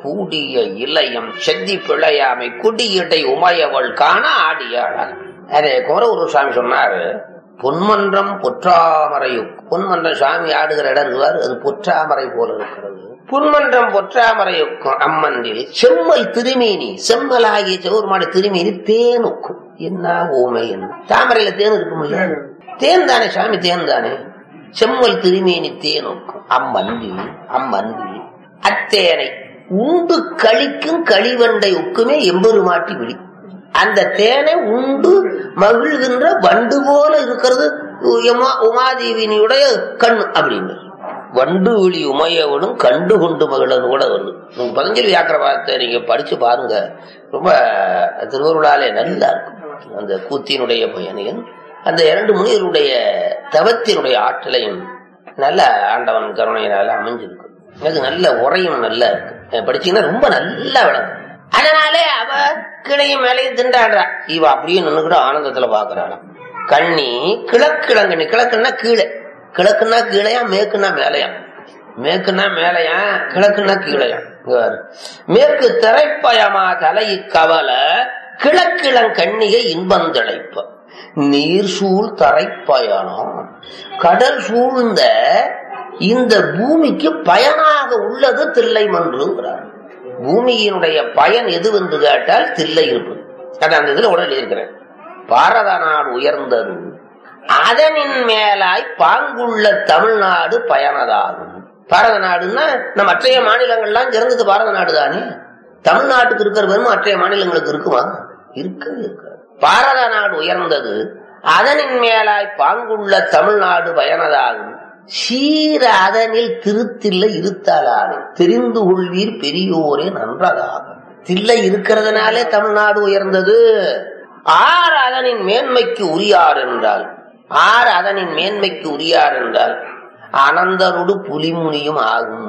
கூடிய இளையம் செத்தி பிழையாமை குடியடை உமையவள் காண ஆடிய அழகன். அதே குமரகுரு சுவாமி சொன்னாரு, பொன்மன்றம் பொற்றாமரையும். பொன்மன்றம் சுவாமி ஆடுகிற இடம் இருக்குவார், அது பொற்றாமரை போல இருக்கிறது. பொன்மன்றம் பொற்றாமரையுக்கும் அம்மன்றில் செம்மல் திருமேனி, செம்மலாகிய செவ்வருமான திருமேனி தேனுக்கும். என்ன ஓமை என்ன, தாமரையில தேன் இருக்கும் இல்ல, தேன் தானே சுவாமி, தேன் தானே. செம்மல் திருமேனி தேனுக்கும் அம்மன்றில் அத்தேனை உண்டு கழிக்கும் களிவண்டை உக்குமே எம்பெருமாட்டி விழி. அந்த தேனை உண்டு மகிழ்கின்ற வண்டு போல இருக்கிறது உமாதேவியினுடைய கண்ணு அப்படின்னு. வண்டு விழி உமையவனும் கண்டு கொண்டு மகிழன்னு கூட வருது. நீங்க பதஞ்சலி வியாக்கிரபாதத்தை நீங்க படிச்சு பாருங்க, ரொம்ப திருவருளாலே நல்லா இருக்கும். அந்த கூத்தினுடைய பயணியன் அந்த 2 முனிவருடைய தவத்தினுடைய ஆற்றலையும் நல்ல ஆண்டவன் கருணையினால அமைஞ்சிருக்கு. அது நல்ல உரையும் நல்லா இருக்கு, படிச்சீங்கன்னா ரொம்ப நல்லா விளங்கும். அதனாலே அவ கிளையும் மேலையும் திண்டாடுறா, இவ அப்படியே நின்னுக்கிட்ட ஆனந்தத்துல பாக்குறாளாம். கண்ணி கிழக்கிழங்கண்ணி, கிழக்குன்னா கீழே, கிழக்குன்னா கீழையா, மேற்குன்னா மேலையா, மேற்குன்னா மேலையா, கிழக்குன்னா கீழையா. மேற்கு திரைப்பயமா தலை கவல கிழக்கிழங்கண்ணிகை இன்பந்தழைப்ப நீர் சூழ் தரைப்பயணம். கடல் சூழ்ந்த இந்த பூமிக்கு பயனாக உள்ளது தில்லை மன்றுங்கிறார். பூமியினுடைய பயன் எது என்று கேட்டால் தில்லை இருப்பது. அந்த இதுல உடல் இருக்கிறேன். பாரத நாடு உயர்ந்தது அதனின் மேலாய் பாங்குள்ள தமிழ்நாடு பயனதாகும். பாரத நாடுன்னா நம்ம மற்றைய மாநிலங்கள்லாம் சிறந்தது பாரத நாடு தானே. தமிழ்நாட்டுக்கு இருக்கிற பெருமை மற்றைய மாநிலங்களுக்கு இருக்குமா? இருக்கவே இருக்காது. பாரத நாடு உயர்ந்தது அதனின் மேலாய் பாங்குள்ள தமிழ்நாடு பயனதாகும். சீர அதனில் திருத்தில்லை இருத்தலானே தெரிந்து கொள்வீர் பெரியோரே நன்றதாகும். தில்லை இருக்கிறதுனாலே தமிழ்நாடு உயர்ந்தது. ஆர் அதனின் மேன்மைக்கு உரியார் என்றால், ஆர் அதனின் மேன்மைக்கு உரியார் என்றால் அனந்தருடு புலிமுனியும் ஆகும்.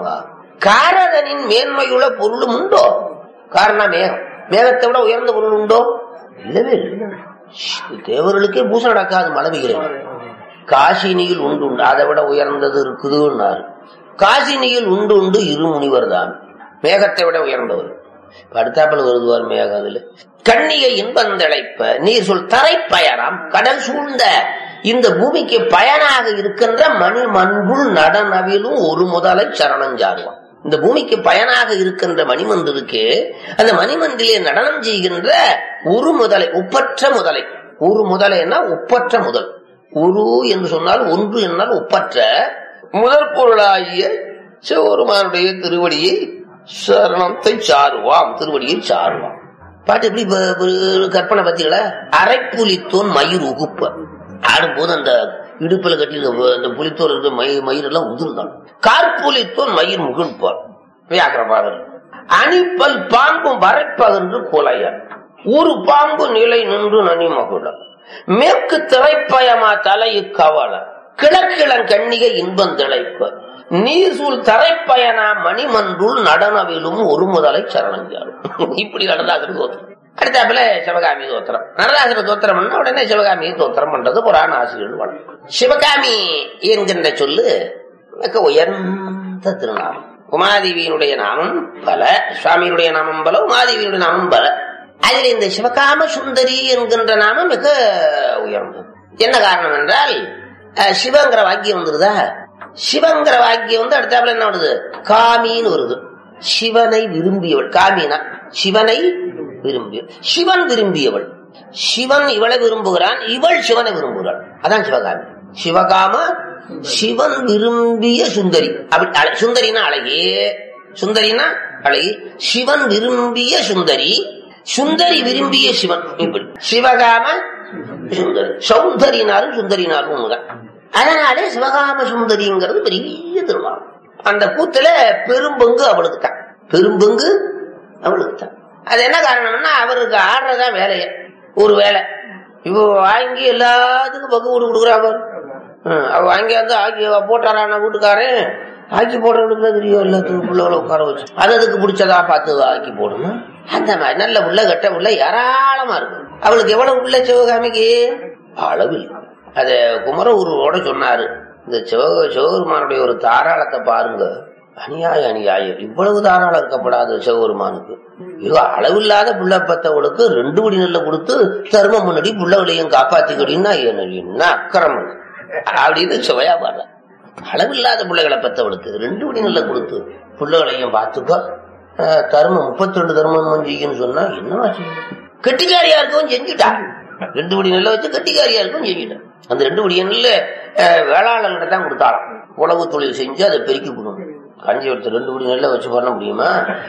காரதனின் மேன்மையுள்ள பொருளும் உண்டோ? காரணம் மேகம், மேகத்தை விட உயர்ந்த பொருள் உண்டோ? இல்லவே இல்லை. தேவர்களுக்கே பூசை நடக்காது, மழை பெய்கிறது. காசினியில் உண்டு உண்டு, அதை விட உயர்ந்தது இருக்குதுன்னாரு. காசினியில் உண்டு உண்டு இரு முனிவர் தான், மேகத்தை விட உயர்ந்தவர். அடுத்தாப்பல் வருதுவார் மேகம். அதுல கண்ணிகை இன்பந்தழைப்ப நீர் சொல் தரைப்பயணம். கடல் சூழ்ந்த இந்த பூமிக்கு பயனாக இருக்கின்ற மணி மண்புள் நடனவிலும் ஒரு முதலை சரணஞ்சாருவான். இந்த பூமிக்கு பயனாக இருக்கின்ற மணிமந்திருக்கு, அந்த மணிமந்திலே நடனம் செய்கின்ற ஒரு முதலை, ஒப்பற்ற முதலை. ஒரு முதலைன்னா ஒப்பற்ற முதல். ஒரு என்று சொன்னால் ஒன்று என்னால் ஒப்பற்ற முதற் பொருளாகிய சிவபெருமானுடைய திருவடியை சரணத்தை சாருவாம், திருவடியை சாருவாம். பாட்டு எப்படி கற்பனை பத்திகள. அரைப்புலித்தோன் மயிர் உகுப்ப ஆடும்போது அந்த இடுப்புல கட்டி அந்த புலித்தோர் இருக்க மயிர் எல்லாம் உதிர்ந்தான். கார்புலித்தோன் மயிர் முகிழ்ப்பார் வியாக்கிரபாதர். அணிப்பல் பாம்பும் வரைப்பகன்று கொலையார். ஒரு பாம்பு நிலை நின்று நனி மகுட மேற்கு திரைப்பயமா தலையு கவல கிழக்கிழங் கண்ணிகை இன்பம் திளைப்ப நீர் சூழ் தரைப்பயனா மணிமன்றுள் நடனவிலும் ஒரு முதலை சரணஞ்சாரும். இப்படி நடந்தாகிறது தோத்திரம். அடுத்தாப்புல சிவகாமி தோத்திரம். நடராசர தோத்திரம் பண்ணா உடனே சிவகாமியை தோத்திரம் பண்றது புராண ஆசிரியர்கள் வழக்கம். சிவகாமி என்கின்ற சொல்லு மிக உயர்ந்த திருநாமம். உமாதேவியினுடைய நாமம் பல, சுவாமியுடைய நாமம் பல, உமாதேவியுடைய நாமம் பல. அதில் இந்த சிவகாம சுந்தரி என்கின்ற நாமம் மிக உயர்ந்தது. என்ன காரணம் என்றால், சிவங்கிற வாக்கியம் வந்துருதா. சிவங்கிற வாக்கியம் வந்து அடுத்தாப்புல என்ன வருது? காமின்னு வருது. சிவனை விரும்பியவள். காமினா சிவனை விரும்பியவள், சிவன் விரும்பியவள். சிவன் இவளை விரும்புகிறான், இவள் சிவனை விரும்புகிறாள். அதான் சிவகாமி. சிவகாம சிவன் விரும்பிய சுந்தரி. அப்படி சுந்தரினா அழகே, சுந்தரினா அழகி. சிவன் விரும்பிய சுந்தரி, சுந்தரி விரும்பிய சிவன். இப்படி சிவகாம சுந்தரி. சௌந்தரினாலும் சுந்தரினாலும் ஒண்ணுதான். அதனாலே சிவகாம சுந்தரிங்கிறது பெரிய திருமணம். அந்த கூத்துல பெரும்பங்கு அவளுக்கு தான், பெரும்பங்கு அவளுக்கு தான். அது என்ன காரணம்னா, அவருக்கு ஆடுறதா வேலைய. ஒரு வேலை இவ வாங்கி எல்லாத்துக்கும் பங்கு வீடு கொடுக்குறாங்க. அவ வாங்கி வந்து ஆக்கி போட்டாரான வீட்டுக்காரன் ஆக்கி போடுறவங்களுக்கு தான் தெரியும். எல்லாத்துக்கும் பிள்ளைகளை உட்கார வச்சு அதுக்கு பிடிச்சதா பார்த்து ஆக்கி போடணும். அந்த மாதிரி நல்ல உள்ள கட்ட உள்ள ஏராளமா இருக்கு. அவளுக்கு எவ்வளவு உள்ள சிவகாமிக்கு அளவில். அத குமரகுருவோட சொன்னாரு, இந்த சிவபெருமானுடைய ஒரு தாராளத்தை பாருங்க. அநியாயம். இவ்வளவு தாராளம் இருக்கப்படாது சிவபெருமானுக்கு. இது அளவில்லாத புள்ள பத்தவளுக்கு 2 படி நெல்ல கொடுத்து தர்மம் முன்னாடி புள்ளவளையும் காப்பாத்திக்கிட்டீங்கன்னா என்ன அக்கிரமம் அப்படின்னு சுவையா பாடுற. அளவில்லாத பிள்ளைகளை பத்தவளுக்கு 2 படி நெல்ல கொடுத்து புள்ளவளையும் பார்த்துக்கோ தர்மம் 32 தர்மம் செய்யுன்னு சொன்னா என்னவா செய்யும்? கெட்டிக்காரியா இருக்கவும் செஞ்சுட்டான். 2 படி நெல்ல வச்சு கெட்டிக்காரியா இருக்கவும் செஞ்சுட்டான். அந்த 2 படி நெல்ல வேளாளர்கிட்ட தான் கொடுத்தாலும் உழவு தொழில் செஞ்சு அதை பெருக்கி கொடுக்கணும். காஞ்சிபுரத்து 2 படி நெல்ல வச்சு பண்ண முடியுமா?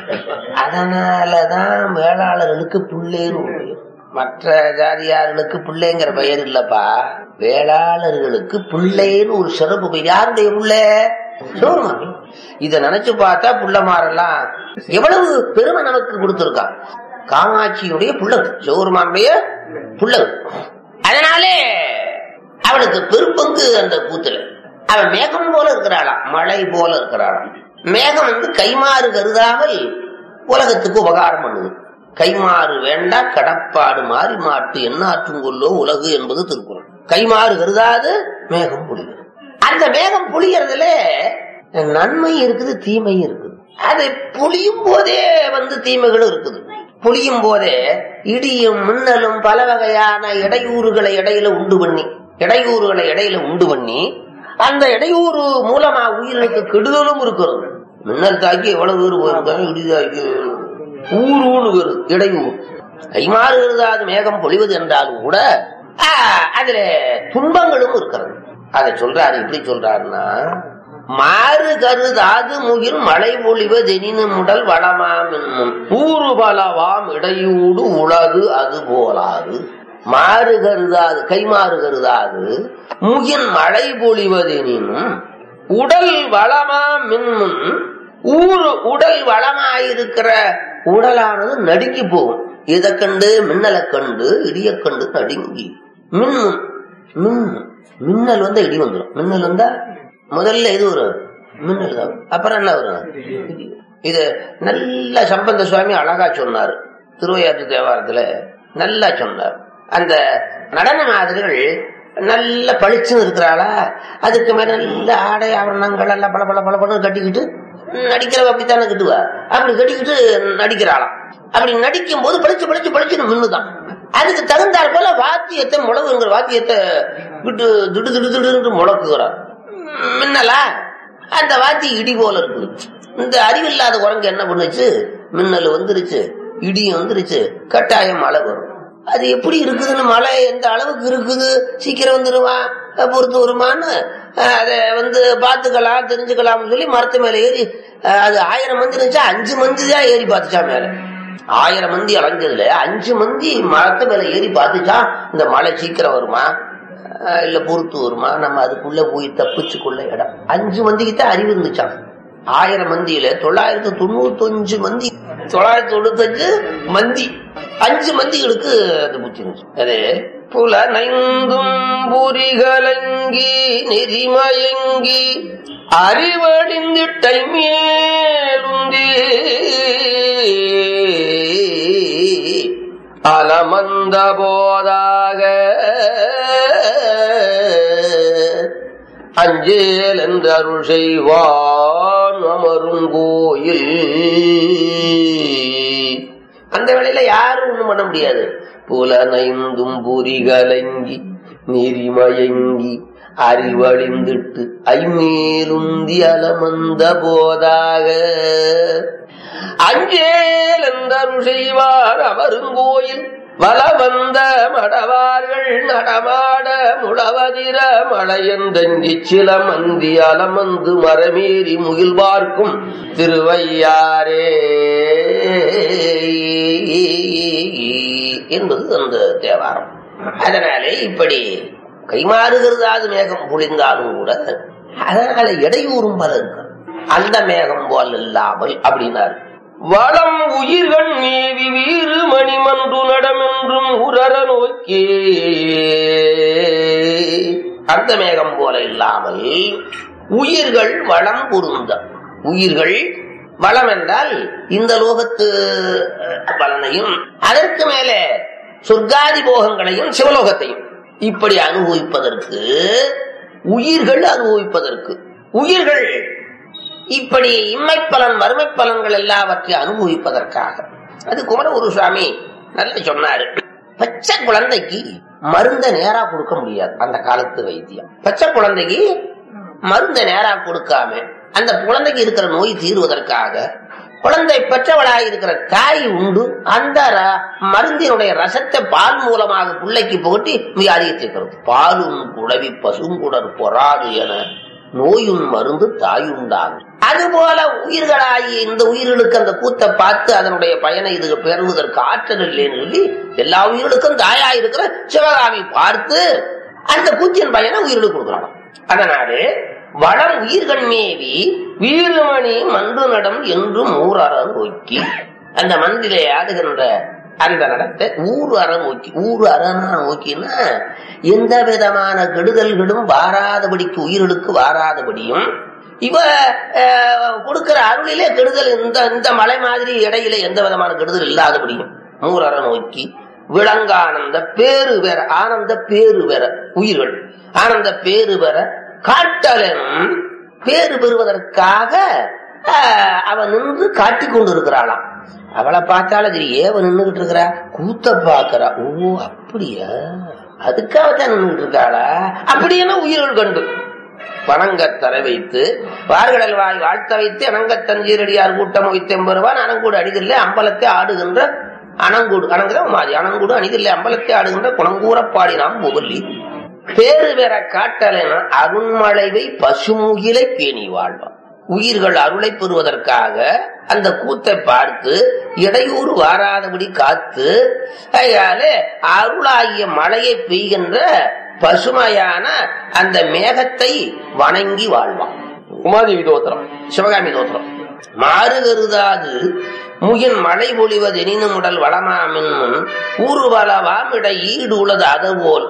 அதனாலதான் வேளாளர்களுக்கு பிள்ளைன்னு முடியும். மற்ற ஜாதியார்களுக்கு பிள்ளைங்கிற பெயர் இல்லப்பா, வேளாளர்களுக்கு பிள்ளைன்னு ஒரு சிறப்பு பெயர். யாருடைய பிள்ளை? சிவபெருமான். இத நினைச்சு பார்த்தா புள்ளமாரெல்லாம் எவ்வளவு பெருமை நமக்கு கொடுத்திருக்கான். காமாட்சியுடைய புள்ளது, சிவபெருமானுடைய புள்ளது. அதனாலே அவனுக்கு பெரும்பங்கு அந்த கூத்துல. அவன் மேகம் போல இருக்கிறாளாம், மழை போல இருக்கிறாளாம். மேகம் கைமாறு கருதாமல் உலகத்துக்கு உபகாரம் பண்ணுது. கைமாறு வேண்டா கடப்பாடு மாறி மாட்டு என்னாற்றும் கொள்ளோ உலகு என்பது திருக்குறள். கைமாறு கருதாது மேகம் புளிகிறது. அந்த மேகம் புளியறதுல நன்மை இருக்குது, தீமை இருக்குது. அது புளியும் போதே தீமைகளும் இருக்குது. புளியும் போதே இடியும் மின்னலும் பல வகையான இடையூறுகளை இடையில உண்டு பண்ணி அந்த இடையூறு மூலமா உயிருக்கு கெடுதலும் இருக்கிறது. மின்னல் தாக்கி எவ்வளவு பேர் போயிருக்காங்க, இடி தாக்கி ஊருன்னு வருது இடையூறு. கைமாறு கருதாது மேகம் பொழிவது என்றாலும் கூட அதுல துன்பங்களும் இருக்கிறது. அதை சொல்றாரு. எப்படி சொல்றாருன்னா, மாறு கருதாது முகில் மழை பொழிவதெனினு முடல் வளமாம் என்னும் ஊறு பலவாம் இடையூடு உலகு அது போலாது. மாறு கருதாது, கைமாறு கருதாது முகின் மழை பொழிவதெனினும் உடல் வளமா மின்னும் ஊரு உடல் வளமாயிருக்கிற உடலானது நடுங்கி போகும். இதை கண்டு மின்னலை கண்டு இடிய கண்டு நடுங்கி மின்னல் வந்தா இடி வந்துடும். மின்னல் வந்தா முதல்ல இது ஒரு மின்னல் தான், அப்புறம் என்ன வரும்? இது நல்ல சம்பந்த சுவாமி அழகா சொன்னார். திருவையாற்று தேவாரத்துல நல்லா சொன்னார். அந்த நடன மாதிரிகள் நல்ல பளிச்சுன்னு இருக்கிறாளா, அதுக்கு மேல நல்ல ஆடை ஆவரணங்கள் எல்லாம் பல பல பல பல கட்டிக்கிட்டு நடிக்கிறவ அப்படித்தானே கட்டுவா. அப்படி கட்டிக்கிட்டு நடிக்கிறாளாம். அப்படி நடிக்கும் போது பளிச்சு பளிச்சு பளிச்சுன்னு மின்னுதான். அதுக்கு தகுந்தாற் போல வாத்தியத்தை முழங்குங்கிற வாத்தியத்தை விட்டு திடு திடு திடு முழக்குகிறார். மின்னலா அந்த வாத்தி இடி போல இருக்குது. இந்த அறிவில்லாத குரங்கு என்ன பண்ணுச்சு, மின்னல் வந்துருச்சு, இடியும் வந்துருச்சு, கட்டாயம் மழை வரும். அது எப்படி இருக்குதுன்னு, மழை எந்த அளவுக்கு இருக்குது, சீக்கிரம் வந்துருமா பொறுத்து வருமானு அதை பாத்துக்கலாம் தெரிஞ்சுக்கலாம்னு சொல்லி மரத்து மேல ஏறி, அது 1000 மந்தி இருந்துச்சா 5 மந்தி தான் ஏறி பார்த்துச்சா. மேல 1000 மந்தி அலைஞ்சதுல 5 மந்தி மரத்து மேல ஏறி பார்த்துச்சா இந்த மழை சீக்கிரம் வருமா இல்ல பொறுத்து வருமா, நம்ம அதுக்குள்ள போய் தப்பிச்சுக்குள்ள இடம். 5 மந்திக்கு தான் அறிவு இருந்துச்சான். 1000 மந்தியில 995 மந்தி, 995 மந்தி, 5 மந்திகளுக்கு அது புத்தி இருந்துச்சு. அது புல நைந்தும் புரிகலங்கி நெறிமயங்கி அறிவடிந்திட்டை மேலுந்தி அலமந்த போதாக அஞ்சேல் என்ற அருள் செய்வான் அமரும் கோயில். அந்த வேளையில யாரும் ஒண்ணும் பண்ண முடியாது. புலனைந்தும் புரிகலங்கி நெறிமயங்கி அறிவழிந்திட்டு ஐமேலுந்தி அலமந்த போதாக அஞ்சேல் என்ற அருள் செய்வார் அமருங்கோயில் வலவந்த மடவார்கள் நடமாட முழவதிர மழையந்தங்கி சில மந்தி அலமந்து மரமேறி முகில் பார்க்கும் திருவையாரே என்பது அந்த தேவாரம். அதனாலே இப்படி கைமாறுகிறது மேகம் பொழிந்தாலும் கூட அதனால இடையூறும் பல இருக்கு. அந்த மேகம் போல் இல்லாமல் அப்படின்னாரு. வளம் உயிர்கள் நீவி வீறு மணிமன்று நடமென்றும் உரர நோக்கி அந்த மேகம் போல இல்லாமல் உயிர்கள் வளம் பொருந்த. உயிர்கள் வளம் என்றால் இந்த லோகத்து பலனையும் அதற்கு மேலே சொர்க்காதி போகங்களையும் சிவலோகத்தையும் இப்படி அனுபவிப்பதற்கு உயிர்கள் அனுபவிப்பதற்கு உயிர்கள் இப்படி இம்மை பலன் மறுமை பலன்கள் எல்லாவற்றையும் அனுபவிப்பதற்காக. அது குமரகுரு சுவாமி நல்லா சொன்னாரு. பச்சை குழந்தைக்கு மருந்த நேரா கொடுக்க முடியாது. அந்த காலத்து வைத்தியம் பச்சை குழந்தைக்கு மருந்த நேரா கொடுக்காம அந்த குழந்தைக்கு இருக்கிற நோய் தீர்வதற்காக குழந்தை பெற்றவளாக இருக்கிற தாய் உண்டு அந்த மருந்தினுடைய ரசத்தை பால் மூலமாக பிள்ளைக்கு புகட்டி வியாதியை தீர்க்கிறது. பாலும் குழவி பசுங்குடர் பொறாது என நோயும் மருந்து தாயுண்டாகும். அதுபோல உயிர்களாகி இந்த உயிர்களுக்கு அந்த கூத்தை பார்த்து அதனுடைய பயனை இது பெறுவதற்கு ஆற்றல் இல்லைன்னு சொல்லி எல்லா உயிர்களுக்கும் தாயா இருக்கிற சிவகாமி பார்த்து அந்த கூத்தின் பயனை உயிர்களுக்கு கொடுக்குறாங்க. அதனாலே வளம் உயிர்கள் மேவி வீரமணி மன்று நடம் என்று ஊரறம் நோக்கி அந்த மந்திலே ஆடுகின்ற அந்த நடத்தை ஊரு அற நோக்கி. ஊரு அறனா நோக்கினா எந்த விதமான கெடுதல்களும் வாராதபடிக்கு உயிர்களுக்கு வாராதபடியும் இவ கொடுக்கிற அருளிலே கெடுதல் இந்த மலை மாதிரி இடையில எந்த விதமான கெடுதல் இல்லாதபடியும் ஊரற நோக்கி விளங்கானந்த பேரு வேற ஆனந்த பேரு வேற உயிர்கள் ஆனந்த பேரு வேற காட்டலனும் பேரு பெறுவதற்காக அவன் நின்று காட்டிக் கொண்டு இருக்கிறாளாம். அவளை பார்த்தாலும் சரி ஏவன் நின்றுகிட்டு இருக்கிறா கூத்த பாக்குறா. ஓ அப்படியா அதுக்காகத்தான் நின்றுட்டு இருக்காளா அப்படின்னா உயிர்கள் கண்டு வணங்கத்தர வைத்து வார்கடல் வாய் வாழ்த்த வைத்து அணங்கத் தஞ்சீரடியார் கூட்டம் வைத்தெம்பருவான் அணங்கூடு அணிதில்லை அம்பலத்தை ஆடுகின்ற அணங்கூடு அணங்குற மாதிரி அணங்கூடு அணிதில்லை அம்பலத்தை ஆடுகின்ற குணங்கூறப்பாடி நாம் புகழி பேரு வேற காட்டலென அருண்மழைவை பசுமுகிலை பேணி வாழ்வான். உயிர்கள் அருளை பெறுவதற்காக அந்த கூத்தை பார்த்து இடையூறு வாராதபடி காத்து அருளாகிய மழையை பெய்கின்ற பசுமையான அந்த மேகத்தை வணங்கி வாழ்வான். உமாதேவி தோத்திரம் சிவகாமி தோத்திரம். மாறு கருதாது முகின் மழை பொழிவதெனினும் உடல் வளமாமின் முன் ஊறுபலவாம் இடை ஈடு உளது அதுபோல்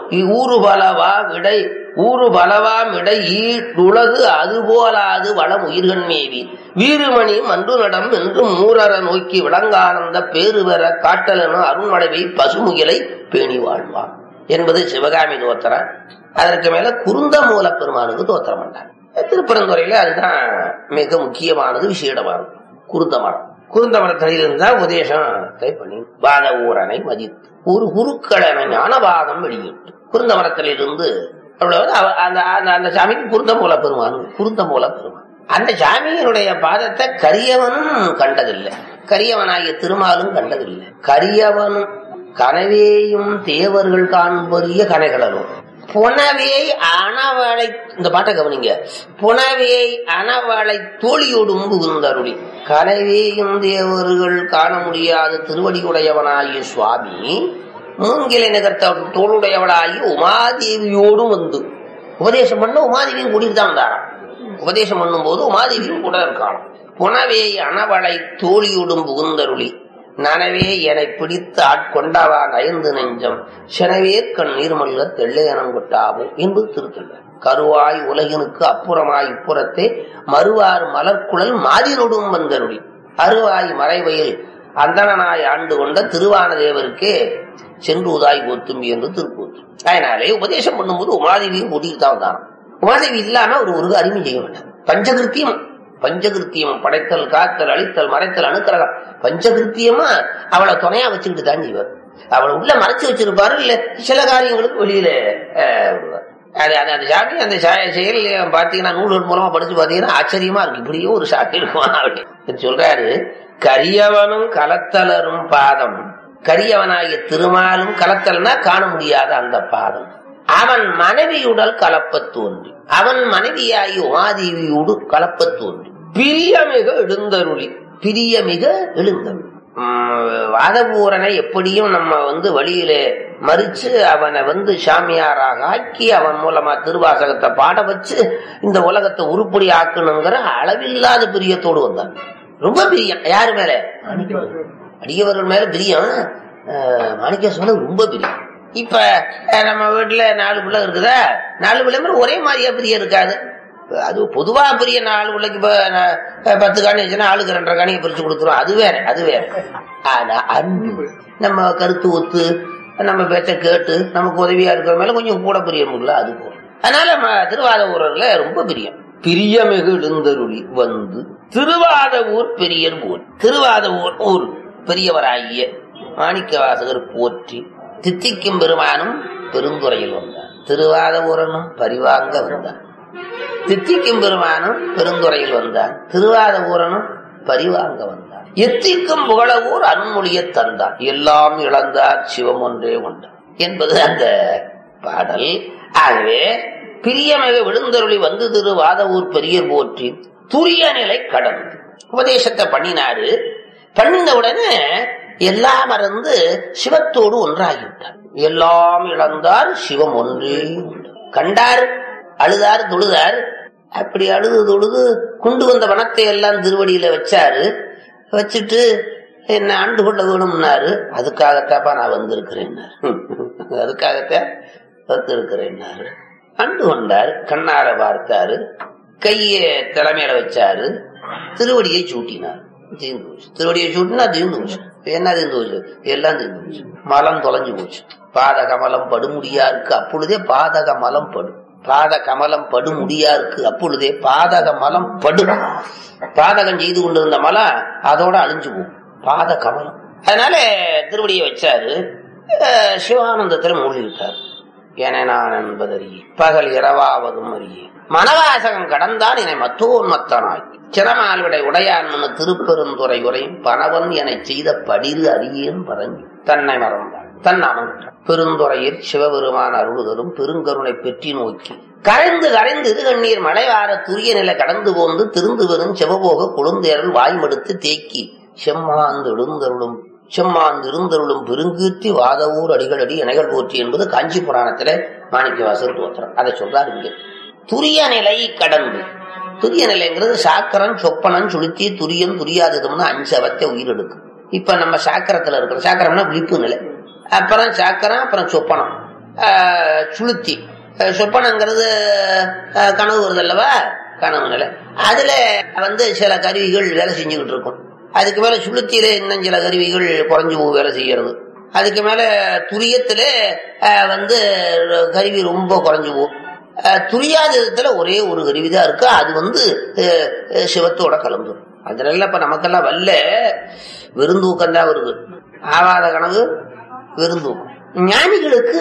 ஊறுபலவாம் இடை ஈடுளது அதுபோலாது வளம் உயிர்கள் மேவி வீறுமணி மன்று நடம் என்று மூரற நோக்கி விளங்கானந்த பேரு பெற காட்டலனும் அருண்மழைவை பசுமுகிலை பேணி வாழ்வான் என்பது சிவகாமி தோத்திரம். அதற்கு மேல குருந்த மூல பெருமானுக்கு தோத்திரம் பண்ணார். திருப்பரந்துறையில அதுதான் மிக முக்கியமானது விசேடமானது. குருந்த மரம் குருந்த மரத்திலிருந்தா உபதேசத்தை பண்ணி வாத ஊரனை மதித்து ஒரு குருக்களனை ஞானவாதம் வெளியிட்டு குருந்த மரத்திலிருந்து அந்த சாமிக்கு குருந்த மூல பெருமான். குருந்த மூல பெருமான் அந்த சாமியினுடைய பாதத்தை கரியவனும் கண்டதில்லை, கரியவனாகிய திருமாலும் கண்டதில்லை. கரியவனும் கனவேயும் தேவர்கள் காண்பறிய கனைகளரும் புனவே அணவளை இந்த பாட்டை கவனிங்க. புனவே அணவளை தோழியோடும் புகுந்தருளி கனவேயும் தேவர்கள் காண முடியாத திருவடியுடையவனாகிய சுவாமி மூங்கிலை நகர்த்த தோளுடையவளாகி உமாதேவியோடும் வந்து உபதேசம் பண்ண உமாதேவியும் கூட்டிட்டு தான் வந்தாராம். உபதேசம் பண்ணும் போது உமாதேவியும் கூட இருக்காளாம். புனவே அணவளை தோழியோடும் புகுந்தருளி நனவே என பிடித்து ஆட்கொண்டாவா நயந்து நெஞ்சம் செனவே கண் நீர்மல்ல தெள்ளையனங்கொட்டாவும் என்பது திருத்தொண்டர். கருவாய் உலகினுக்கு அப்புறமாய் இப்புறத்தே மறுவாறு மலர்குழல் மாதினொடும் வந்தருளி அருவாய் மறைவையில் அந்தனாய் ஆண்டு கொண்ட திருவான தேவருக்கே சென்று உதாய் போத்தும்பி என்று திருப்பூத்து. அதனாலே உபதேசம் பண்ணும்போது உமாதேவியும் கூட்டிட்டு தான் வந்தாராம். உமாதேவி இல்லாம ஒரு அருமை செய்ய வேண்டாம். பஞ்சகிருத்தியம் படைத்தல் காத்தல் அழித்தல் மறைத்தல் அணுக்கரகம் பஞ்சகிருத்தியமா அவளை துணையா வச்சுக்கிட்டு தான் செய்வார். அவளை உள்ள மறைச்சு வச்சிருப்பாரு. இல்ல சில காரியங்களுக்கு வெளியில விடுவார். அந்த சாமி அந்த செயல் பாத்தீங்கன்னா நூல்கள் மூலமா படிச்சு பாத்தீங்கன்னா ஆச்சரியமா இருக்கு. இப்படியும் ஒரு சாமி இருக்குமா அப்படின்னு சொல்றாரு. கரியவனும் கலத்தலரும் பாதம் கரியவனாகிய திருமாலும் கலத்தல்னா காண முடியாத அந்த பாதம் அவன் மனைவியுடல் கலப்பத் தோன்றி அவன் மனைவியாகி உமாதேவியோடு கலப்பத் தோன்றி பிரியமிக எழுந்தருளி வாதபூரனை எப்படியும் நம்ம வழியிலே மறிச்சு அவனை சாமியாராக ஆக்கி அவன் மூலமா திருவாசகத்தை பாட வச்சு இந்த உலகத்தை உருப்படி ஆக்கணுங்கிற அளவில்லாத பிரியத்தோடு வந்தான். ரொம்ப பிரியம். யாரு மேல? அடியவர்கள் மேல பிரியம். மாணிக்கேஸ்வரன் ரொம்ப பிரியம். இப்ப நம்ம வீட்டுல 4 பிள்ளை இருக்குதா, 4 பிள்ளை ஒரே மாதிரியா பிரியம் இருக்காது. அது பொதுவா பிரிய 4 பிள்ளைக்கு இப்ப 10 காணி வச்சுன்னா ஆளுக்கு 2.5 காணியை பிரிச்சு கொடுத்துரும். அது வேற. ஆனா அன்பு நம்ம கருத்து ஒத்து நம்ம பேச்ச கேட்டு நமக்கு உதவியா இருக்கிற மேல கொஞ்சம் கூட பிரியம் இல்ல அது போல. அதனால திருவாத ஊரர்ல ரொம்ப பிரியம். பிரியமிகு எழுந்தருளி வந்து திருவாத ஊர் பெரியர் போல் திருவாத ஊர் பெரியவராகிய மாணிக்கவாசகர் போற்றி தித்திக்கும் பெருமானும் பெருந்துறையில் வந்தார். திருவாத ஊரனும் பரிவாங்க வந்தார். தித்திக்கும் பெருமானும் பெருந்துறையில் வந்தார். திருவாத ஊரனும் பரிவாங்க வந்தார். எத்திக்கும் புகழவூர் அருண்மொழியை தந்தார். எல்லாம் இழந்தார் சிவம் ஒன்றே உண்டார் என்பது அந்த பாடல். ஆகவே பிரியமிகு விழுந்தருளி வந்து திருவாத ஊர் பெரியர் போற்றி துரிய நிலை கடந்து உபதேசத்தை பண்ணினாரு. பண்ணின உடனே எல்லாம் மறந்து சிவத்தோடு ஒன்றாகிவிட்டார். எல்லாம் இழந்தார் சிவம் ஒன்றே உண்டு. கண்டார், அழுதார், தொழுதார். அப்படி அழுது தொழுது கொண்டு வந்த பணத்தை எல்லாம் திருவடியில வச்சாரு. வச்சுட்டு என்ன ஆண்டு கொள்ள வேணும்னாரு. அதுக்காகத்தாப்பா நான் வந்திருக்கிறேன், அதுக்காகத்தான் வந்திருக்கிறேன்னாரு. ஆண்டு கொண்டார். கண்ணார பார்த்தாரு. கைய தலைமையில வச்சாரு. திருவடியை சூட்டினார். தீர்ந்து போச்சு. திருவடியை சூட்டினா தீர்ந்து போச்சு. என்ன தீர்ந்து போச்சு? எல்லாம் தீர்ந்து போச்சு. மலம் தொலைஞ்சு போச்சு. பாத கமலம் படுமுடியா இருக்கு. அப்பொழுதே பாதக மலம் படு. பாத கமலம் படுமுடியா இருக்கு. அப்பொழுதே பாதக மலம் படு. பாதகம் செய்து கொண்டிருந்த மலம் அதோட அழிஞ்சு போகும். பாத கமலம். அதனால திருவடியை வச்சாரு. சிவானந்தத்தில் மூழ்கிவிட்டார். என நான் என்பதறியே பகல் இரவாவதும் அறியே மனவாசகம் கடந்தான் என்னை மத்தோன்மத்தனாய் சிரமால்விடை உடையான் மன திருப்பெருந்துறை உரையும் பணவன் என செய்த படிறு அறியேன் பரங்கி தன்னை மறந்தாள். தன் அமர்ந்தாள். பெருந்துறையில் சிவபெருமான் அருளுதலும் பெருங்கருணை பெற்றி நோக்கி கரைந்து கரைந்து இருகண்ணீர் மலைவார துரிய நிலை கடந்து போந்து திருந்து பெறும் சிவபோக குழுந்தேரல் வாய்மடுத்து தேக்கி செம்மாந்து எழுந்தருளும் இருந்தருளும் பெருங்கீர்த்தி வாதவூர் அடிகளடி இணைகள் போற்றி என்பது காஞ்சி புராணத்தில மாணிக்கவாசகர் தோத்திரம். அதை சொல்றாரு இங்க. துரிய நிலை கடந்து. துரிய நிலைங்கிறது சாக்கரம், சொப்பனம், சுளுத்தி, துரியம், துரியாதிதம்னு 5 அவத்தை உயிரெடுக்கும். இப்ப நம்ம சாக்கரத்துல இருக்கிற சாக்கரம்னா விழிப்பு நிலை, அப்புறம் சாக்கரம், அப்புறம் சொப்பனம், சுளுத்தி. சொப்பனங்கிறது கனவு வருது அல்லவா, கனவு நிலை. அதுல சில கருவிகள் வேலை செஞ்சுக்கிட்டு இருக்கும். அதுக்கு மேல சுளுத்தியில இன்னும் சில கருவிகள் குறைஞ்சு வேலை செய்யறது. அதுக்கு மேல துரியத்துல கருவி ரொம்ப குறைஞ்சு போகும். துரியாதத்துல ஒரே ஒரு கருவிதான் இருக்கு. அது சிவத்தோட கலந்து. அதனால இப்ப நமக்கெல்லாம் வல்ல விருந்தூக்கம் தான் வருது. ஆவாத கனவு விருந்தூக்கம். ஞானிகளுக்கு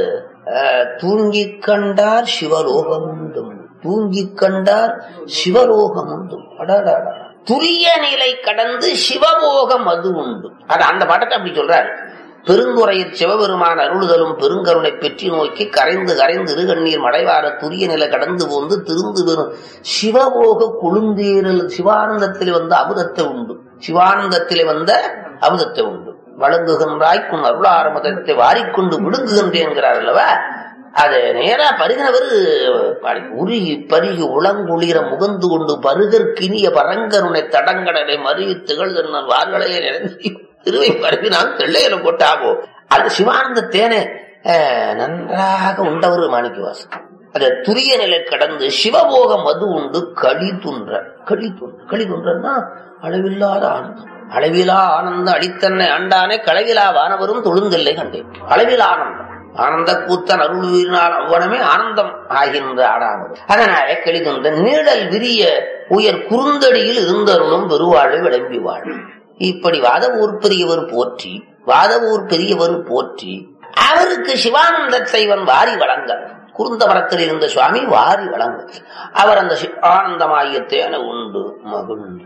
தூங்கி கண்டார் சிவலோகமுண்டும், தூங்கி கண்டார் சிவலோகமுண்டும். அடாடாடா, துரிய நிலை கடந்து சிவபோகம் அது உண்டு. அது அந்த பாட்டத்தை அப்படி சொல்றாரு. பெருந்துறையில் சிவபெருமான் அருளுதலும் பெருங்கருணை பெற்றி நோக்கி கரைந்து கரைந்து இருகண்ணீர் மடைவார துரிய நிலை கடந்து போந்து திருந்து பெறும் சிவபோக குழுந்தேரல். சிவானந்தத்திலே வந்த அமுதத்தை உண்டு. சிவானந்தத்திலே வந்த அமுதத்தை உண்டு. வழங்குகின்றாய்க்கும் அருளாரமதத்தை வாரிக்கொண்டு விழுங்குகின்றேங்கிறார் அல்லவா. அது நேரா பருகினவர் உருகி பருகி உளங்குளிர முகந்து கொண்டு பருகற்கினிய பரங்கருணை தடங்கடலை மருகி திகழ்கின்ற வார்களையே நிறைந்து திருவை பருகினால் தெள்ளையில கொட்டாகோ. அது சிவானந்த தேனை நன்றாக உண்டவர் மாணிக்கவாசகர். அது துரிய நிலை கடந்து சிவபோக மது உண்டு களி துன்ற. களி துன்றன்னா அளவில்லாத ஆனந்தம். அளவிலா ஆனந்தம் அடித்தன்னை ஆண்டானே களவிலா வானவரும் தொழுந்தில்லை கண்டேன். அளவிலா ஆனந்தம். ஆனந்த கூத்தன் அருள் அவ்வளமே ஆனந்தம் ஆகின்ற ஆடாமல். அதனாலே கெளிதுன்ற நீழல் விரிய உயர் குறுந்தடியில் இருந்தருளும் பெருவாழ்வை விளம்பி வாழும். இப்படி வாதவூர் பெரியவர் போற்றி, வாதவூர் பெரியவர் போற்றி அவருக்கு சிவானந்தத்தை வாரி வழங்க. குருந்த மரத்தில் இருந்த சுவாமி வாரி வழங்க. அவர் அந்த ஆனந்தமாயத்தேன உண்டு மகிழ்ந்து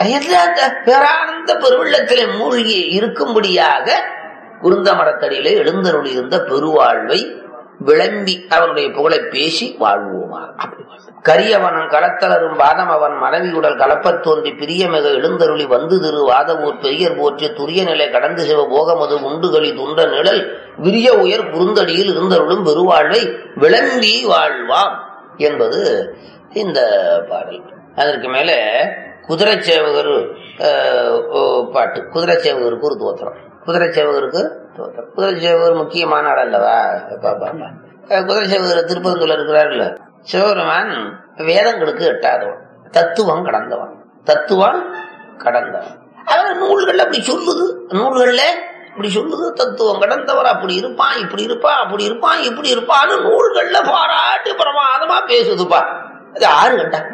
பேரானந்த பெருவெள்ளத்திலே மூழ்கி இருக்கும்படியாக குருந்த மரத்தடியிலே எழுந்தருள் இருந்த பெருவாழ்வை விளம்பி அவருடைய புகழை பேசி வாழ்வோமா. அப்படி கரியவனன் களத்தலரும் பாதம் அவன் மனைவியுடல் கலப்பத் தோன்றி பிரியமிக எழுந்தருளி வந்து திரு வாதவூர் பெரியர் போற்றி துரிய நிலை கடந்து சிவ போகமது உண்டுகளி துன்ற நிழல் விரிய உயர் குறுந்தடியில் இருந்தருளும் பெருவாழ்வை விளம்பி வாழ்வாம் என்பது இந்த பாடல். அதற்கு மேல குதிரை சேவகர் பாட்டு. குதிரை சேவகருக்கு ஒரு தோத்திரம். குதிரை சேவகருக்கு தோத்திரம். குதிரை சேவகர் முக்கியமான ஆள் அல்லவா. குதிரை சேவகர் திருப்பரங்குல இருக்கிறார்ல. சிவபெருமான் வேதங்களுக்கு எட்டாதவன், தத்துவம் கடந்தவன். தத்துவம் கடந்தவன். அவர் நூல்கள் அப்படி சொல்லுது. நூல்கள்ல இப்படி சொல்லுது, தத்துவம் கடந்தவர் அப்படி இருப்பான், இப்படி இருப்பான், அப்படி இருப்பான், இப்படி இருப்பான்னு நூல்கள்ல பாராட்டு பிரமாதமா பேசுதுப்பா. அது யாரு கண்டா?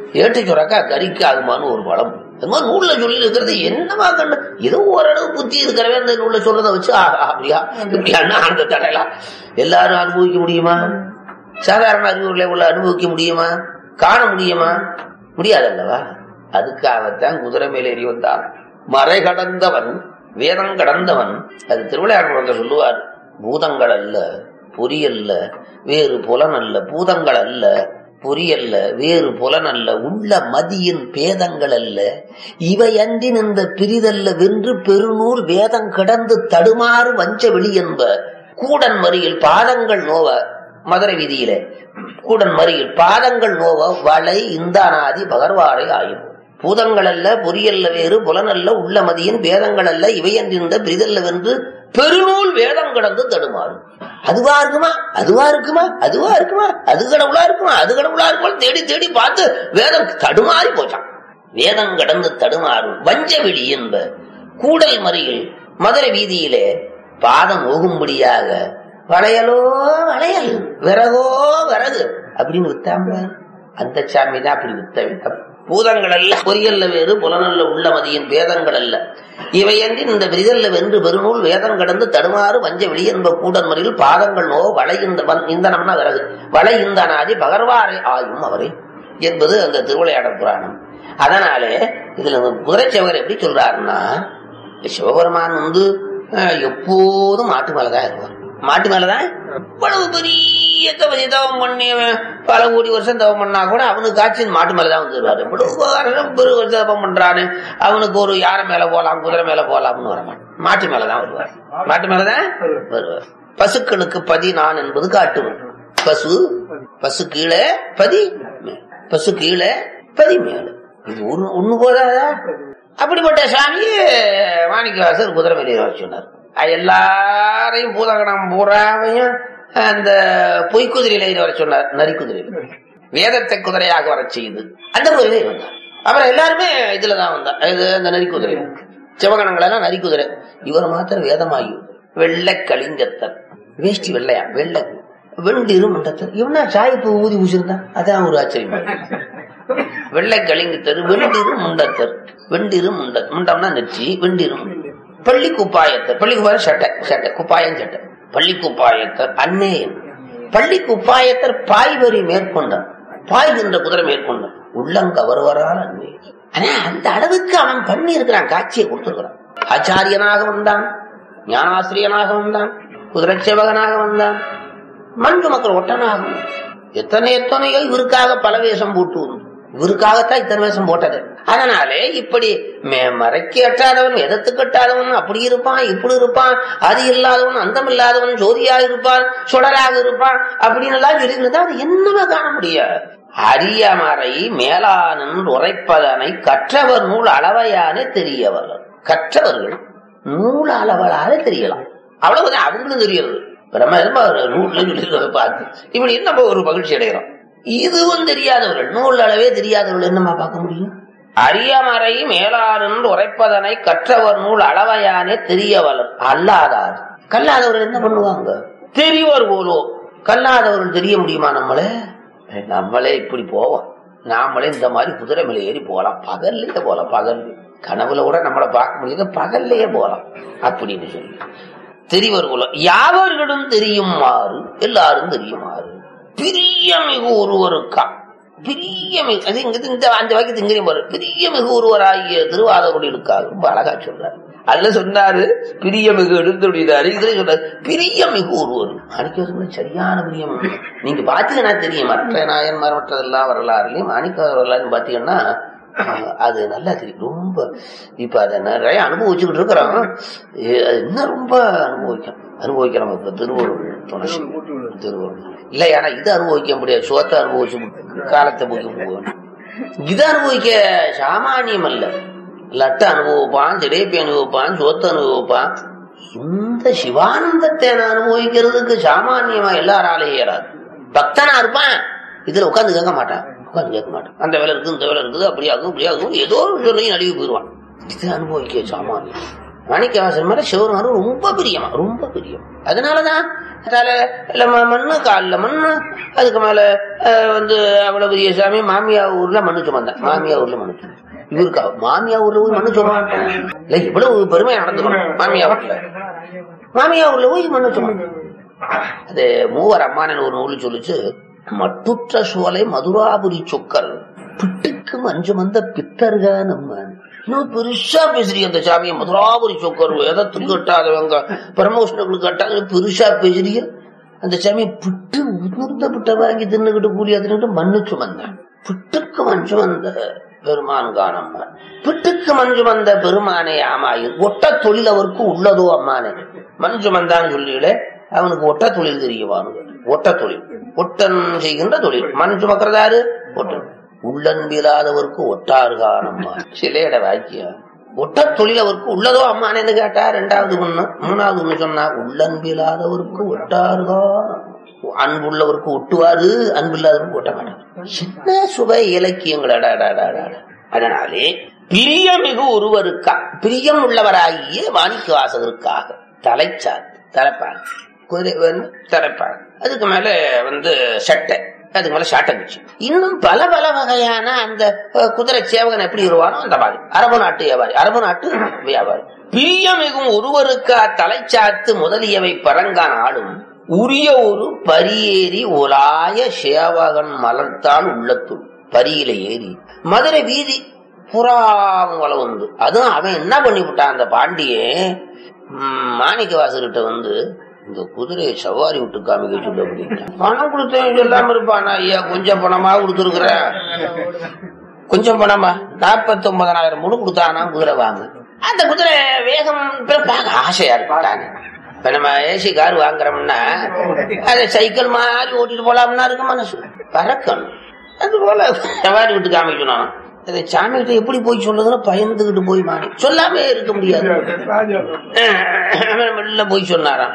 ஏட்டு சுரக்கா கறிக்கு ஆகுமான்னு ஒரு பழம். அது நூல்ல சொல்லி இருக்கிறது என்னவா கண்டு ஏதோ ஓரளவு புத்தி இருக்கிறவே அந்த நூல்ல சொல்றதை வச்சு அப்படியா இப்படியான்னு ஆனந்த தடையலாம். எல்லாரும் அனுபவிக்க முடியுமா? சாதாரண அறிவுகளை உள்ள அனுபவிக்க முடியுமா? காண முடியுமா? முடியாதல்லவா? அதுக்காகத்தான் குதிரை மேல ஏறி வந்தான். மறை கடந்தவன், வேதம் கடந்தவன். அது திருவிளையாடல் சொல்லுவார், பூதங்கள் அல்ல பொறியல்ல வேறு புலன் அல்ல, பூதங்கள் அல்ல பொறியல்ல வேறு புலன் அல்ல, உள்ள மதியின் பேதங்கள் அல்ல, இவை அன்றி நின்ற பிரிதல்ல வென்று பெருநூல் வேதம் கடந்து தடுமாறு வஞ்ச வெளி என்ப கூடன் மறியில் பாதங்கள் நோவ. மதுரை வீதியில கூடன் மறியில் பாதங்கள் நோவ வளை இந்தானாதி பகர்வாடை ஆயும். பூதங்கள் அல்ல பொறியல்ல வேறு புலன் அல்ல, உள்ள மதியின் பேதங்கள் அல்ல, இவை அன்றி நின்ற பிரிதல்ல வென்று பெருநூல் வேதம் கடந்து தடுமாறும். அதுவா இருக்குமா, அதுவா இருக்குமா, அதுவா இருக்குமா, அது கடவுளா இருக்குமா, அது கடவுளா இருக்குமா தேடி தேடி பார்த்து வேதம் தடுமாறி போச்சான். வேதம் கடந்து தடுமாறும் வஞ்ச வெளி என்ப கூடல் மறியில் மதுரை வீதியிலே பாதம் ஓகும்படியாக வளையலோ வளையல், விறகோ விறகு அப்படின்னு வித்தாங்க. அந்த சாமி தான் அப்படி வித்த. பூதங்கள் அல்ல பொறியல்ல வேறு புலனல்ல, உள்ள மதியின் பேதங்கள் அல்ல, இவையன்றி இந்த விரிதல்ல வென்று பெருநூல் வேதம் கடந்து தடுமாறு வஞ்ச வெளி என்ப கூடன் முறையில் பாதங்கள் நோ வளை இந்தனம்னா விறகு, வளை இந்தனாதி பகர்வாரை ஆயும் அவரே என்பது அந்த திருவிளையாடல் புராணம். அதனாலே இதுல குதிரைச்சேவகர் எப்படி சொல்றாருன்னா, சிவபெருமான் எப்போதும் மாட்டு மேலதான் இருப்பார். மாட்டு மேலதான் இவ்வளவு பெரிய தவம் பண்ணி பல கோடி வருஷம் தவம் பண்ணா கூட அவனுக்கு காட்சி மாட்டு மேலதான் வந்துருவாரு. இவ்வளவு தவம் பண்றானு அவனுக்கு ஒரு யாரை மேல போலாம் குதிரை மேல போலாம்னு வரமாட்டான், மாட்டு மேலதான் வருவார். மாட்டு மேலதான் வருவார். பசுக்களுக்கு பதி நான் என்பது காட்டுவன். பசு கீழே பதி, பசு கீழே பதி மேல. இது ஒண்ணு போதாதா? அப்படிப்பட்ட சாமியே மாணிக்கவாசர் குதிரை மேலே சொன்னார். எல்லாரையும் பூதகணம் பூராவையும் அந்த பொய்க்குதிரையில வர சொன்னார். நரிக்குதிரையில வேதத்தை குதிரையாக வர செய்து அந்த குதிரையில வந்தார். அப்புறம் எல்லாருமே இதுலதான் வந்தார். அந்த நரிக்குதிரை, சிவகணங்கள் எல்லாம் நரிக்குதிரை. இவர் மாத்திரம் வேதமாயு. வெள்ளை கலிங்கத்தர், வேஷ்டி வெள்ளையா, வெள்ளை வெண்டிரு முண்டத்தர். இவனா சாய்ப்பு ஊதி ஊசிருந்தான். அதான் ஒரு ஆச்சரியம். வெள்ளை கலிங்கத்தர், வெண்டிரு முண்டத்தர். வெண்டிரு முண்டம்னா நெச்சி, வெண்டிரு. பள்ளி குப்பாயத்தர், பள்ளி குப்பாயம் சட்டை, சட்டை குப்பாயம் சட்டை. பள்ளி குப்பாயத்தர் அன்னேயன். பள்ளி குப்பாயத்தர் பாய்வரி மேற்கொண்டான், பாய்கின்ற குதிரை மேற்கொண்டான். உள்ளங்க வருவரால் அன்னே. ஆனா அந்த அளவுக்கு அவன் பண்ணி இருக்கிறான், காட்சியை கொடுத்திருக்கிறான். ஆச்சாரியனாக வந்தான், ஞானாசிரியனாக வந்தான், குதிரை சேவகனாக வந்தான், மஞ்சு மக்கள் ஒட்டனாக. எத்தனையோ இவருக்காக பல வேஷம் போட்டு, இவருக்காகத்தான் இத்தனை வேஷம் போட்டது. அதனாலே இப்படி மறைக்கு எட்டாதவன், எதத்துக்கு எட்டாதவன், அப்படி இருப்பான் இப்படி இருப்பான், அது இல்லாதவன் அந்தம் இல்லாதவன், ஜோதியாக இருப்பான், சுடராக இருப்பான் அப்படின்னு எல்லாம் சொல்லியிருந்தா அது என்னவா காண முடியாது. அரியமறை மேலானன் உரைப்பதனை கற்றவர் நூல் அளவையானே தெரியவர்கள். கற்றவர்கள் நூல் அளவலாலே தெரியலாம், அவ்வளவுதான். அவங்களும் தெரியுது. நூல்ல சொல்லி பார்த்து இப்படி நம்ம ஒரு மகிழ்ச்சி அடைகிறோம். இதுவும் தெரியாதவர்கள், நூல் அளவே தெரியாதவர்கள் என்னமா பார்க்க முடியும்? அரியமறை மேலானன் உரைப்பதனை கற்றவர் நூல் அளவையானே தெரியவர்கள். அல்லாதார் கல்லாதவர்கள் என்ன பண்ணுவாங்க? தெரியவர் போலோ. கல்லாதவர்கள் தெரிய முடியுமா? நம்மளே இப்படி போவோம், நாமளே இந்த மாதிரி குதிரை மேல ஏறி போலாம், பகல்லையே போலாம். பகல் கனவுல கூட நம்மளை பார்க்க முடியாது, பகல்லையே போலாம் அப்படின்னு சொல்லி தெரிவர் போல. யாவர்களும் தெரியுமாறு, எல்லாரும் தெரியுமாறு. பிரிய மிகு ஒருவருக்கா, பிரிய மிகு அது இந்த அந்த வாக்கியத்து இங்கே பாரு. பிரிய மிகு ஒருவராகிய திருவாதவர்களுக்காக ரொம்ப அழகா சொல்றாரு. அதுல சொன்னாரு பிரிய மிகு எடுத்துடையதாரு. இதுல சொல்றாரு பிரிய மிகு ஒருவர். மாணிக்கவாசகர் சரியான பிரியம். நீங்க பாத்தீங்கன்னா தெரியும், மற்ற நாயன்மார் மற்றதெல்லாம் வரலாறுலயும் மாணிக்கவாசகர் வரலாறுன்னு பாத்தீங்கன்னா அது நல்லா தெரியும். ரொம்ப இப்ப அதை நிறைய அனுபவிச்சுக்கிட்டு இருக்கிறோம். இன்னும் ரொம்ப அனுபவிக்கிறோம். இப்ப திருவள்ளுவர் துணசி, திருவள்ளுவர் இல்ல, ஏன்னா இது அனுபவிக்க முடியாது. சோத்தை அனுபவிச்சு காலத்தை போய் இது அனுபவிக்க சாமானியம் அல்ல. லட்டு அனுபவிப்பான், ஜிலேபி அனுபவிப்பான், சோத்து அனுபவிப்பான். இந்த சிவானந்தத்தை அனுபவிக்கிறதுக்கு சாமானியமா எல்லாராலையும் ஏறாது. பக்தனா இருப்பான், இதுல உட்காந்து கேட்க மாட்டான், உட்காந்து கேட்க மாட்டான். அந்த வேலை இருக்குது, இந்த வேலை இருக்குது, அப்படியாகும் இப்படியாகும், ஏதோ ஒரு சொல்லையும் நழுவி போயிடுவான். இது அனுபவிக்க சாமானியம். மாணிக்கவாசன் மேல சிவருமாறு ரொம்ப பிரியம், ரொம்ப பிரியம். அதனாலதான் மண்ணு காலில் மண்ணு, அதுக்கு மேல அவ்வளவு பெரிய சாமி மாமியா ஊர்ல மண்ணு சுமந்தேன். மாமியா ஊர்ல மண்ணு சுமந்தேன். இவருக்கா மாமியா ஊர்ல போய் மண்ணு சுமந்தேன் இல்ல, இவ்வளவு பெருமையா நடந்துக்கணும். மாமியா ஊர்ல போய் மண்ணு சுமந்தேன். அது மூவர் அம்மானு ஒரு நூல் சொல்லிச்சு, மட்டுற்ற சோலை மதுராபுரி சொக்கர் பிட்டுக்கு மஞ்சு வந்த பித்தர்கா நம்ம. இன்னும் பெருசா பேசுறீங்க அந்த சாமியை, மதுராபுரி சொக்கர் எதத்துக்கு கட்டாதவங்க பரமோஷ்ணங்களுக்கு கட்டாத பெருசா பேசுறீங்க. அந்த சாமியை பிட்டு உதிர்ந்த பிட்ட வாங்கி தின்னுகிட்டு கூலி அதுன்னு மண்ணு சுமந்தேன். பிட்டுக்கு மஞ்சு வந்த பெருமான் காணம்மா, பிட்டுக்கு மஞ்சு வந்த பெருமானே ஆமாயின் ஒட்ட தொழில் அவருக்கு உள்ளதோ அம்மானே. மஞ்சு வந்தான்னு சொல்லிவிட அவனுக்கு ஒட்ட தொழில் தெரியுவானு. ஒட்ட தொழில், ஒட்டன் செய்கின்ற தொழில். மண் சுமக்கிறதாரு ஒட்டன். உள்ளன்பில்லாதவருக்கு ஒட்டாறு காணம்மா. சிலையிட வாக்கியம். ஒட்ட தொழில் அவருக்கு உள்ளதோ அம்மானு கேட்டா ரெண்டாவது ஒண்ணு. மூணாவது ஒண்ணு சொன்னா உள்ளன்பில்லாதவருக்கு ஒட்டாருகா. அன்புள்ளவருக்கு ஒட்டுவாரு, அன்பில்லாதவருக்கு ஒட்ட மாட்டாரு. சின்ன சுவை இலக்கியங்கள். அதனாலே பிரியமிகு ஒருவருக்கா, பிரியம் உள்ளவராகிய மாணிக்கவாசகருக்காக தலைச்சாத்து தலைப்பாங்க, குதிரை தலைப்பாங்க. அதுக்கு மேல சட்டை, அதுக்கு மேல சாட்டை குச்சி. இன்னும் பல பல வகையான அந்த குதிரை சேவகன் எப்படி வருவானோ அந்த மாதிரி அரபு நாட்டு வியாபாரி, அரபு நாட்டு வியாபாரி. பிரியமிகும் ஒருவருக்கா தலைச்சாத்து முதலியவை பரங்கான் ஆடும் உரிய ஒரு பரியேறி ஒலாய சேவகன் மலர்த்தால் உள்ளத்துள். பரியில ஏறி மதுரை வீதி புறாவும் வளவு. அதுவும் அவன் என்ன பண்ணிவிட்டான் அந்த பாண்டியே, மாணிக்கவாசர்கிட்ட இந்த குதிரையை சவாரி விட்டு காமிக்க சொல்ல அப்படின்ட்டு. பணம் கொடுத்தேன் சொல்லாம இருப்பானா? ஐயா கொஞ்சம் பணமா கொடுத்துருக்குற, கொஞ்சம் பணமா 49,000 முழு கொடுத்தானா குதிரை வாங்க. அந்த குதிரை வேகம் பார்க்க ஆசையா இருப்பாங்க. இப்ப நம்ம ஏசி கார் வாங்குறோம்னா அதை சைக்கிள் மாதிரி ஓட்டிட்டு போலாம்னா இருக்கு மனசு, பறக்கணும். அது போல சவாரி விட்டு காமிக்கணும். அதை சாமி கிட்ட எப்படி போய் சொல்றதுன்னு பயந்துகிட்டு போய் மாறி சொல்லாமே இருக்க முடியாது. வெளில போய் சொன்னாராம்,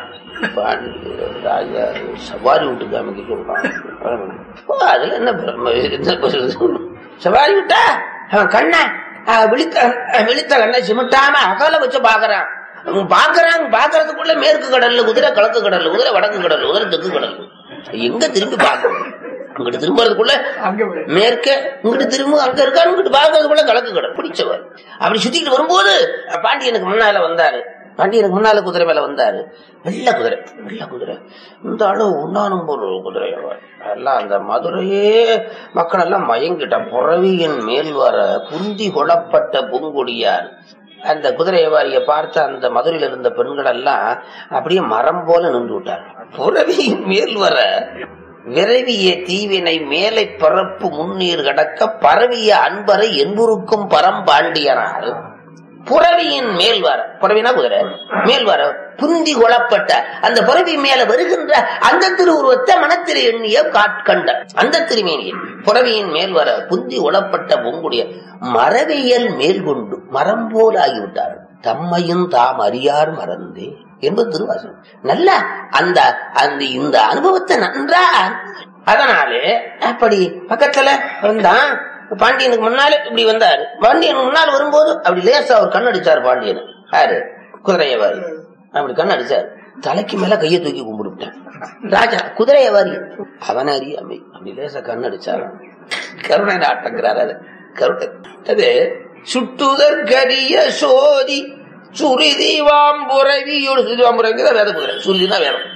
ராஜா சவாரி விட்டு காமிக்க சொல்றான். அதுல என்ன சவாரி விட்டா அவன் கண்ண விழித்த கண்ணை சிமிட்டாம அகல வச்சு பாக்குறான். பாக்குறதுக்குள்ள மேற்கு கடல்ல குதிரை, கிழக்கு கடல்ல குதிரை, வடக்கு கடல் குதிரை, தெற்கு கடல். எங்க திரும்பி பாக்கணும்? இங்கிட்டு திரும்புறதுக்குள்ள மேற்க, இங்கிட்டு திரும்ப அங்க இருக்காரு, இங்கிட்டு பாக்குறதுக்குள்ள கிழக்கு கடல். பிடிச்சவர் அப்படி சுத்திக்கிட்டு வரும்போது பாண்டியனுக்கு முன்னால வந்தாரு. பாண்டியனுக்கு முன்னால குதிரை மேல வந்தாரு. வெள்ள குதிரை, வெள்ள குதிரை. இந்த ஆளு உண்ணானும் ஒரு குதிரை. எல்லாம் அந்த மதுரையே மக்கள் எல்லாம் மயங்கிட்ட. புறவியின் மேல் வர குந்தி கொளப்பட்ட பூங்கொடியார். அந்த குதிரை வியாபாரியை பார்த்து அந்த மதுரையில் இருந்த பெண்கள் எல்லாம் அப்படியே மரம் போல நின்று விட்டார். புறவியின் மேல் வர விரவிய தீவினை மேலை பரப்பு முன்னீர் கடக்க பரவிய அன்பரை என்புருக்கும் பரம்பாண்டியனார். புறவியின் மேல் வர, புறவினா குதிரை, மேல் வர புந்தி கொளப்பட்ட அந்த புறவி மேல வருகின்ற அந்த திருவுருவத்தை மனத்திலே எண்ணிய காட்கண்ட அந்த திருமேனியில் புறவியின் மேல் வர புந்தி கொளப்பட்ட பொங்குடைய மரவியல் மேல் கொண்டு மரம் போல் ஆகிவிட்டார். தம்மையும் தாம் அறியார் மறந்தே என்பது திருவாசகம். நல்ல அந்த இந்த அனுபவத்தை நன்றா. அதனாலே அப்படி பக்கத்துல வந்தான். பாண்டியனுக்கு முன்னாலே இப்படி வந்தாரு. பாண்டியனுக்கு முன்னால் வரும்போது அப்படி லேசா அவர் கண்ணடிச்சாரு. பாண்டியன் யாரு? குதிரையவாரி. அப்படி கண்ணடிச்சாரு. தலைக்கு மேல கையை தூக்கி கும்பிடுட்டான். ராஜா குதிரையவாரி அவன் அறியாமை அப்படி லேசா கண்ணடிச்சாரு. கருணை நாட்டங்கிறார். அது கருணை. அது சுட்டுதற்கரிய சோதி சுருதிவாம்புறவியோடு, சுருதிவாம்புறவிங்கிற வேத குதிரை, சுருதினா வேதம்.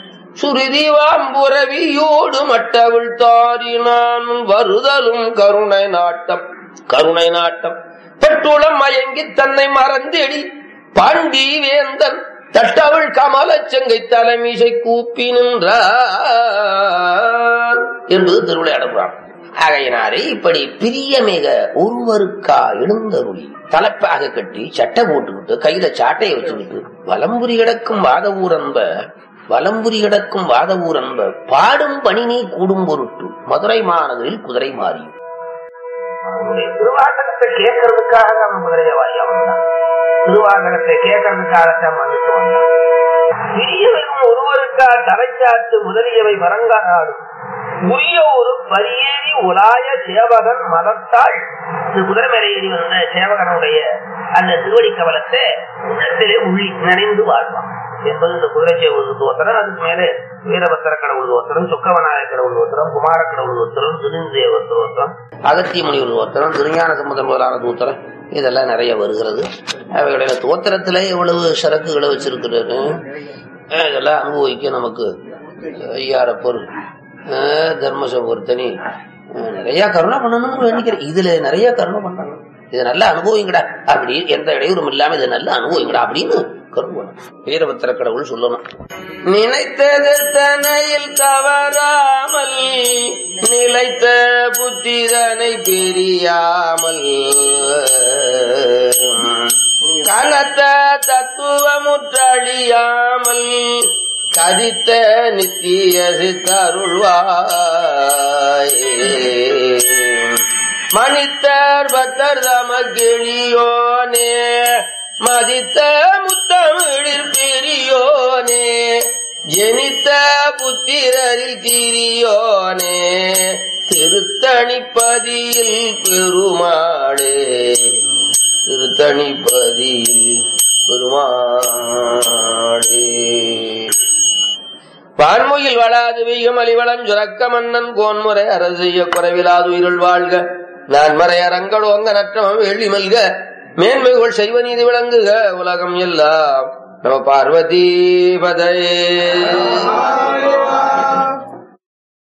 சுருதிவாம்புறவியோடு மட்டவிழ் தாரினான் வருதலும் கருணை நாட்டம். கருணை நாட்டம் பட்டுளம் மயங்கி தன்னை மறந்தெடி பாண்டி வேந்தன் தட்டவள் கமல செங்கை தலைமிசை கூப்பி நின்றார் என்பது திருவிளையாடல். ஆகையினாரே இப்படி பிரியமிக ஒருவருக்கா எழுந்தருளி தலைப்பாக கட்டி சட்டை போட்டுக்கிட்டு கையில சாட்டையை வச்சுக்கிட்டு வலம்புரி கிடக்கும் வாத ஊரன்ப பாடும் பணி நீ கூடும் பொருட்டு மதுரை மாநகரில் குதிரை மாறியும். திருவாசகத்தை கேட்கறதுக்காக அவன் குதிரைய வாரியா வந்தான். திருவாசகத்தை கேட்கறதுக்காகத்தான் வந்துட்டு வந்தான். பிரியமிகும் ஒருவருக்கா தலைச்சாத்து முதலியவை மரங்கா நாடும் உரிய ஒரு பரியேறி உலாய சேவகன் மலத்தாள். குதிரை மேலே ஏறி வந்த சேவகனுடைய அந்த திருவடி கவலத்தை உள்ளத்திலே உள்ளி நினைந்து வாழ்வான் என்பது இந்த குதிரை சேவக தோத்திரம். அதுக்கு மேலே வீரபத்திர கடவுள் தோத்திரம், சுக்கவநாய கடவுள் தோத்திரம், குமார கடவுள் தோத்திரம், திருந்தேவ தோத்திரம், அகத்திய முனிவர் தோத்திரம், திருஞான சம்பந்தர் முதலான தோத்திரம், இதெல்லாம் நிறைய வருகிறது. அவைகளுடைய தோத்திரத்திலே எவ்வளவு சரக்குகளை வச்சிருக்கிறது இதெல்லாம் அனுபவிக்க நமக்கு ஐயார பொருள் தர்மசபூர்த்தனி நிறைய கருணை பண்ணணும்னு வேண்டிக்கிறேன். இதுல நிறைய கருணை பண்ணணும். இதை நல்லா அனுபவிங்கடா அப்படி, எந்த இடையூறும் இல்லாம இதை நல்லா அனுபவிங்கடா அப்படின்னு கருணை வீரபத்திர கடவுள் சொல்லணும். நினைத்தது தனையில் தவறாமல் நிலைத்த புத்திதனை பிரியாமல் கலத்த தத்துவமுற்றழியாமல் கதித்த நித்திய சித்தருள்வாய் மனிதர் பக்தர் தமக்கெளியோனே மதித்த முத்தமிழில் பெரியோனே ஜனித்த புத்திரரில் திரியோனே திருத்தணிப்பதியில் பெருமாளே திருத்தணிப்பதியில் பெருமாளே. வான்முகில் வளாது வீகம் அலிவளம் சுரக்க மன்னன் கோன்முறை அரசிய குறைவிலாது உயிரில் வாழ்க நான்மறை அரங்கடோங்க நற்றமம் வெள்ளி மல்க மேன்மைகள் செய்வ நீதி விளங்குக உலகம் எல்லாம் நம பார்வதி பதையே.